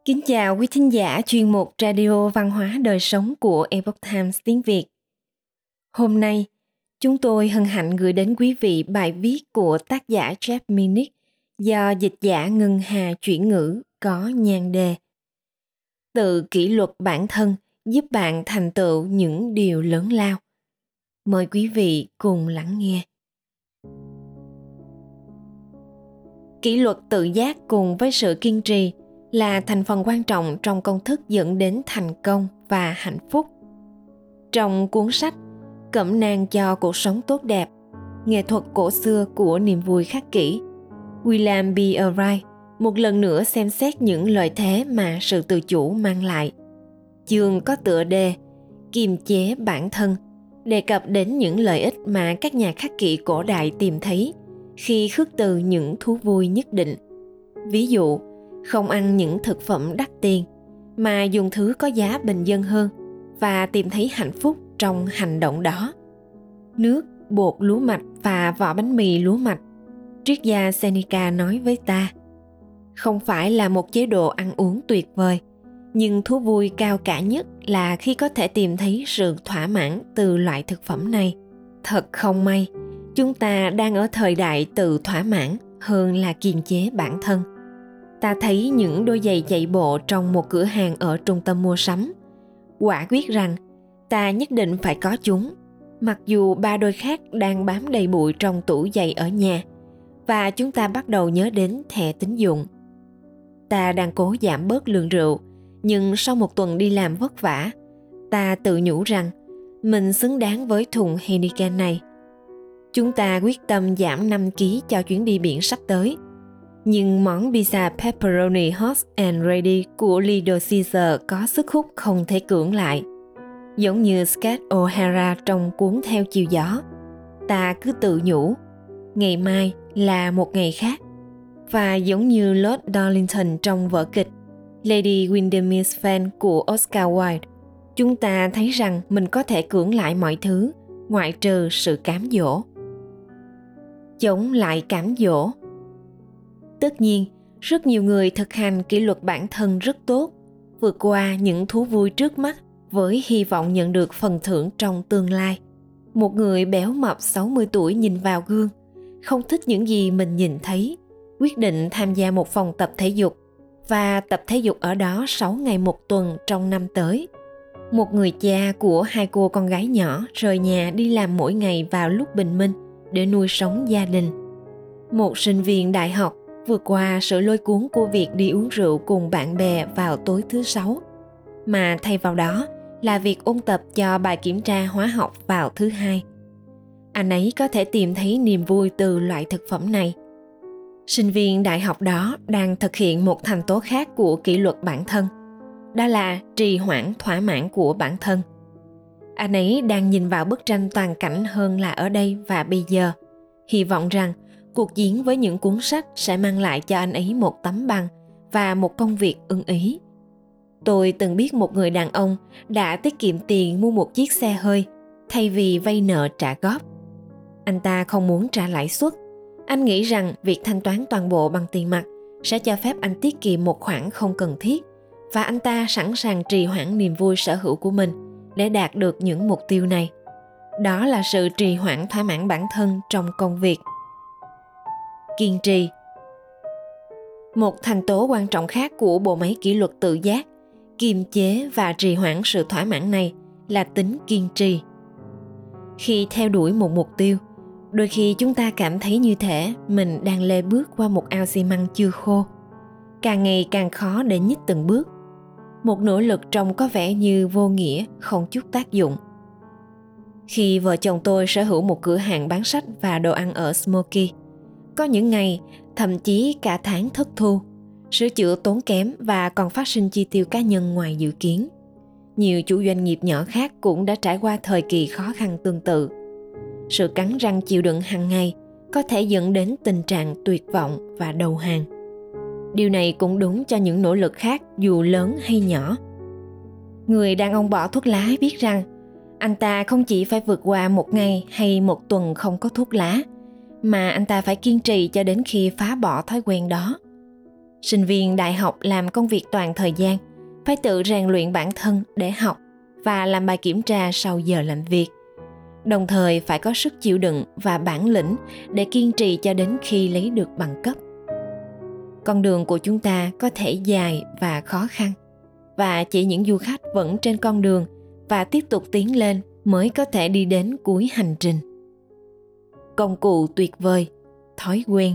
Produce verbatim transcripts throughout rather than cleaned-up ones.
Kính chào quý thính giả chuyên mục Radio Văn hóa Đời Sống của Epoch Times tiếng Việt. Hôm nay, chúng tôi hân hạnh gửi đến quý vị bài viết của tác giả Jeff Minnick do dịch giả Ngân Hà chuyển ngữ có nhan đề Tự kỷ luật bản thân giúp bạn thành tựu những điều lớn lao. Mời quý vị cùng lắng nghe. Kỷ luật tự giác cùng với sự kiên trì là thành phần quan trọng trong công thức dẫn đến thành công và hạnh phúc. Trong cuốn sách Cẩm nang cho cuộc sống tốt đẹp, nghệ thuật cổ xưa của niềm vui khắc kỷ, William B. Wright một lần nữa xem xét những lợi thế mà sự tự chủ mang lại. Chương có tựa đề Kiềm chế bản thân, đề cập đến những lợi ích mà các nhà khắc kỷ cổ đại tìm thấy khi khước từ những thú vui nhất định. Ví dụ, không ăn những thực phẩm đắt tiền, mà dùng thứ có giá bình dân hơn và tìm thấy hạnh phúc trong hành động đó. Nước, bột lúa mạch và vỏ bánh mì lúa mạch. Triết gia Seneca nói với ta, không phải là một chế độ ăn uống tuyệt vời, nhưng thú vui cao cả nhất là khi có thể tìm thấy sự thỏa mãn từ loại thực phẩm này. Thật không may, chúng ta đang ở thời đại tự thỏa mãn hơn là kiềm chế bản thân. Ta thấy những đôi giày chạy bộ trong một cửa hàng ở trung tâm mua sắm. Quả quyết rằng ta nhất định phải có chúng, mặc dù ba đôi khác đang bám đầy bụi trong tủ giày ở nhà, và chúng ta bắt đầu nhớ đến thẻ tín dụng. Ta đang cố giảm bớt lượng rượu, nhưng sau một tuần đi làm vất vả, ta tự nhủ rằng mình xứng đáng với thùng Heineken này. Chúng ta quyết tâm giảm năm ki lô gam cho chuyến đi biển sắp tới. Nhưng món pizza pepperoni hot and ready của Little Caesar có sức hút không thể cưỡng lại. Giống như Scott O'Hara trong cuốn Theo chiều gió, ta cứ tự nhủ, ngày mai là một ngày khác. Và giống như Lord Darlington trong vở kịch Lady Windermere's Fan của Oscar Wilde, chúng ta thấy rằng mình có thể cưỡng lại mọi thứ, ngoại trừ sự cám dỗ. Chống lại cám dỗ. Tất nhiên, rất nhiều người thực hành kỷ luật bản thân rất tốt, vượt qua những thú vui trước mắt với hy vọng nhận được phần thưởng trong tương lai. Một người béo mập sáu mươi tuổi nhìn vào gương, không thích những gì mình nhìn thấy, quyết định tham gia một phòng tập thể dục và tập thể dục ở đó sáu ngày một tuần trong năm tới. Một người cha của hai cô con gái nhỏ rời nhà đi làm mỗi ngày vào lúc bình minh để nuôi sống gia đình. Một sinh viên đại học vượt qua sự lôi cuốn của việc đi uống rượu cùng bạn bè vào tối thứ sáu, mà thay vào đó là việc ôn tập cho bài kiểm tra hóa học vào thứ hai. Anh ấy có thể tìm thấy niềm vui từ loại thực phẩm này. Sinh viên đại học đó đang thực hiện một thành tố khác của kỷ luật bản thân, đó là trì hoãn thỏa mãn của bản thân. Anh ấy đang nhìn vào bức tranh toàn cảnh hơn là ở đây và bây giờ, hy vọng rằng cuộc chiến với những cuốn sách sẽ mang lại cho anh ấy một tấm bằng và một công việc ưng ý. Tôi từng biết một người đàn ông đã tiết kiệm tiền mua một chiếc xe hơi thay vì vay nợ trả góp. Anh ta không muốn trả lãi suất. Anh nghĩ rằng việc thanh toán toàn bộ bằng tiền mặt sẽ cho phép anh tiết kiệm một khoản không cần thiết, và anh ta sẵn sàng trì hoãn niềm vui sở hữu của mình để đạt được những mục tiêu này. Đó là sự trì hoãn thỏa mãn bản thân trong công việc. Kiên trì. Một thành tố quan trọng khác của bộ máy kỷ luật tự giác, kiềm chế và trì hoãn sự thỏa mãn này là tính kiên trì. Khi theo đuổi một mục tiêu, đôi khi chúng ta cảm thấy như thể mình đang lê bước qua một ao xi măng chưa khô, càng ngày càng khó để nhích từng bước. Một nỗ lực trông có vẻ như vô nghĩa, không chút tác dụng. Khi vợ chồng tôi sở hữu một cửa hàng bán sách và đồ ăn ở Smoky, có những ngày, thậm chí cả tháng thất thu, sửa chữa tốn kém và còn phát sinh chi tiêu cá nhân ngoài dự kiến. Nhiều chủ doanh nghiệp nhỏ khác cũng đã trải qua thời kỳ khó khăn tương tự. Sự cắn răng chịu đựng hàng ngày có thể dẫn đến tình trạng tuyệt vọng và đầu hàng. Điều này cũng đúng cho những nỗ lực khác dù lớn hay nhỏ. Người đàn ông bỏ thuốc lá biết rằng anh ta không chỉ phải vượt qua một ngày hay một tuần không có thuốc lá, mà anh ta phải kiên trì cho đến khi phá bỏ thói quen đó. Sinh viên đại học làm công việc toàn thời gian, phải tự rèn luyện bản thân để học và làm bài kiểm tra sau giờ làm việc. Đồng thời phải có sức chịu đựng và bản lĩnh để kiên trì cho đến khi lấy được bằng cấp. Con đường của chúng ta có thể dài và khó khăn, và chỉ những du khách vẫn trên con đường và tiếp tục tiến lên mới có thể đi đến cuối hành trình. Công cụ tuyệt vời, thói quen.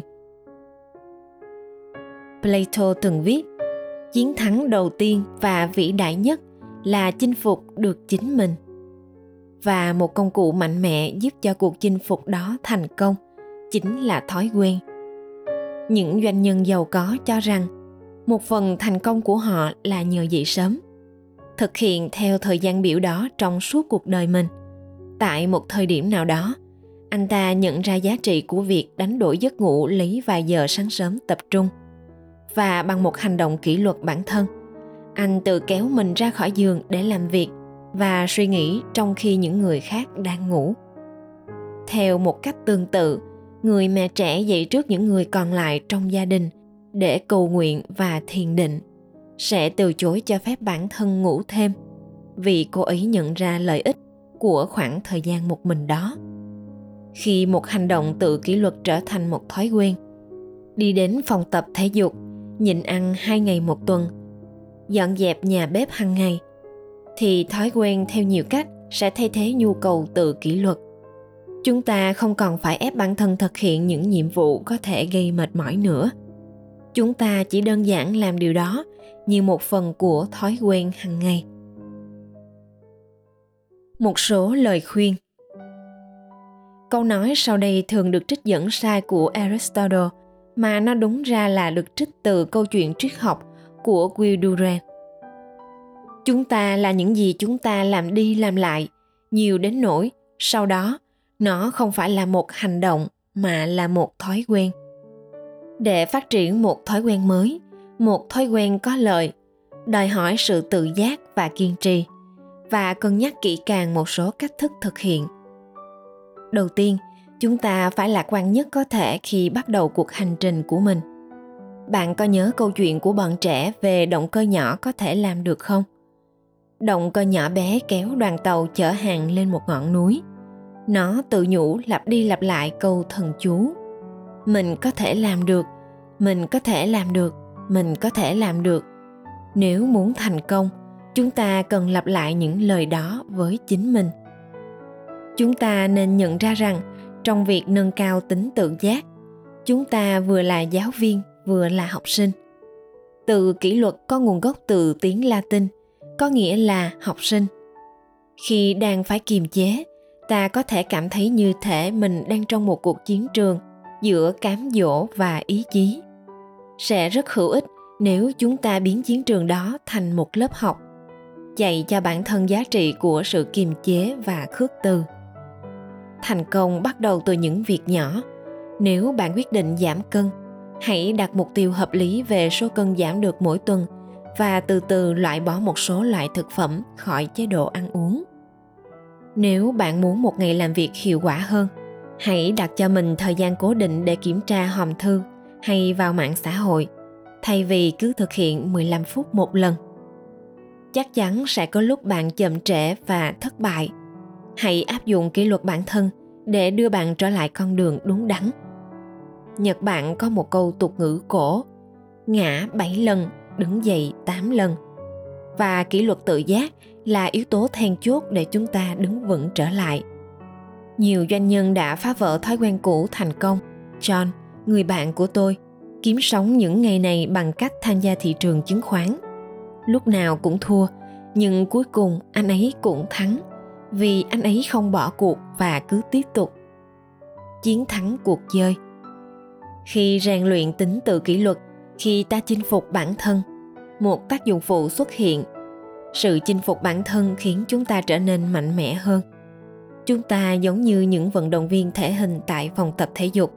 Plato từng viết, chiến thắng đầu tiên và vĩ đại nhất là chinh phục được chính mình. Và một công cụ mạnh mẽ giúp cho cuộc chinh phục đó thành công chính là thói quen. Những doanh nhân giàu có cho rằng một phần thành công của họ là nhờ dậy sớm, thực hiện theo thời gian biểu đó trong suốt cuộc đời mình. Tại một thời điểm nào đó, anh ta nhận ra giá trị của việc đánh đổi giấc ngủ lấy vài giờ sáng sớm tập trung. Và bằng một hành động kỷ luật bản thân, anh tự kéo mình ra khỏi giường để làm việc và suy nghĩ trong khi những người khác đang ngủ. Theo một cách tương tự, người mẹ trẻ dậy trước những người còn lại trong gia đình để cầu nguyện và thiền định, sẽ từ chối cho phép bản thân ngủ thêm vì cô ấy nhận ra lợi ích của khoảng thời gian một mình đó. Khi một hành động tự kỷ luật trở thành một thói quen, đi đến phòng tập thể dục, nhịn ăn hai ngày một tuần, dọn dẹp nhà bếp hàng ngày, thì thói quen theo nhiều cách sẽ thay thế nhu cầu tự kỷ luật. Chúng ta không còn phải ép bản thân thực hiện những nhiệm vụ có thể gây mệt mỏi nữa. Chúng ta chỉ đơn giản làm điều đó như một phần của thói quen hàng ngày. Một số lời khuyên. Câu nói sau đây thường được trích dẫn sai của Aristotle, mà nó đúng ra là được trích từ câu chuyện triết học của Will Durant. Chúng ta là những gì chúng ta làm đi làm lại, nhiều đến nỗi sau đó nó không phải là một hành động mà là một thói quen. Để phát triển một thói quen mới, một thói quen có lợi, đòi hỏi sự tự giác và kiên trì, và cân nhắc kỹ càng một số cách thức thực hiện. Đầu tiên, chúng ta phải lạc quan nhất có thể khi bắt đầu cuộc hành trình của mình. Bạn có nhớ câu chuyện của bọn trẻ về động cơ nhỏ có thể làm được không? Động cơ nhỏ bé kéo đoàn tàu chở hàng lên một ngọn núi. Nó tự nhủ lặp đi lặp lại câu thần chú: mình có thể làm được, mình có thể làm được, mình có thể làm được. Nếu muốn thành công, chúng ta cần lặp lại những lời đó với chính mình. Chúng ta nên nhận ra rằng trong việc nâng cao tính tự giác, chúng ta vừa là giáo viên vừa là học sinh. Từ kỷ luật có nguồn gốc từ tiếng Latin, có nghĩa là học sinh. Khi đang phải kiềm chế, ta có thể cảm thấy như thể mình đang trong một cuộc chiến trường giữa cám dỗ và ý chí. Sẽ rất hữu ích nếu chúng ta biến chiến trường đó thành một lớp học, dạy cho bản thân giá trị của sự kiềm chế và khước từ. Thành công bắt đầu từ những việc nhỏ. Nếu bạn quyết định giảm cân, hãy đặt mục tiêu hợp lý về số cân giảm được mỗi tuần và từ từ loại bỏ một số loại thực phẩm khỏi chế độ ăn uống. Nếu bạn muốn một ngày làm việc hiệu quả hơn, hãy đặt cho mình thời gian cố định để kiểm tra hòm thư hay vào mạng xã hội, thay vì cứ thực hiện mười lăm phút một lần. Chắc chắn sẽ có lúc bạn chậm trễ và thất bại. Hãy áp dụng kỷ luật bản thân để đưa bạn trở lại con đường đúng đắn. Nhật Bản có một câu tục ngữ cổ: ngã bảy lần, đứng dậy tám lần. Và kỷ luật tự giác là yếu tố then chốt để chúng ta đứng vững trở lại. Nhiều doanh nhân đã phá vỡ thói quen cũ thành công. John, người bạn của tôi, kiếm sống những ngày này bằng cách tham gia thị trường chứng khoán. Lúc nào cũng thua, nhưng cuối cùng anh ấy cũng thắng, vì anh ấy không bỏ cuộc và cứ tiếp tục. Chiến thắng cuộc chơi. Khi rèn luyện tính tự kỷ luật, khi ta chinh phục bản thân, một tác dụng phụ xuất hiện. Sự chinh phục bản thân khiến chúng ta trở nên mạnh mẽ hơn. Chúng ta giống như những vận động viên thể hình tại phòng tập thể dục.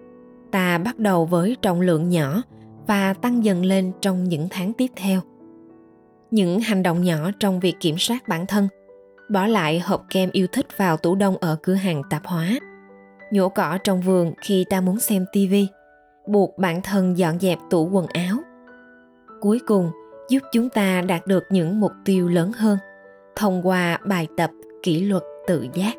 Ta bắt đầu với trọng lượng nhỏ và tăng dần lên trong những tháng tiếp theo. Những hành động nhỏ trong việc kiểm soát bản thân: bỏ lại hộp kem yêu thích vào tủ đông ở cửa hàng tạp hóa, nhổ cỏ trong vườn khi ta muốn xem tivi, buộc bản thân dọn dẹp tủ quần áo, cuối cùng giúp chúng ta đạt được những mục tiêu lớn hơn thông qua bài tập kỷ luật tự giác.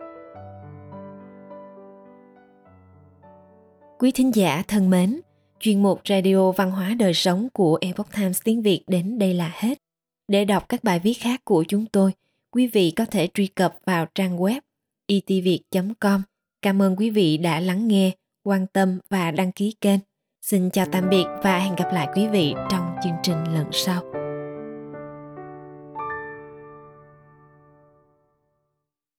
Quý thính giả thân mến, chuyên mục Radio Văn hóa Đời Sống của Epoch Times tiếng Việt đến đây là hết. Để đọc các bài viết khác của chúng tôi, quý vị có thể truy cập vào trang web i t viet chấm com. Cảm ơn quý vị đã lắng nghe, quan tâm và đăng ký kênh. Xin chào tạm biệt và hẹn gặp lại quý vị trong chương trình lần sau.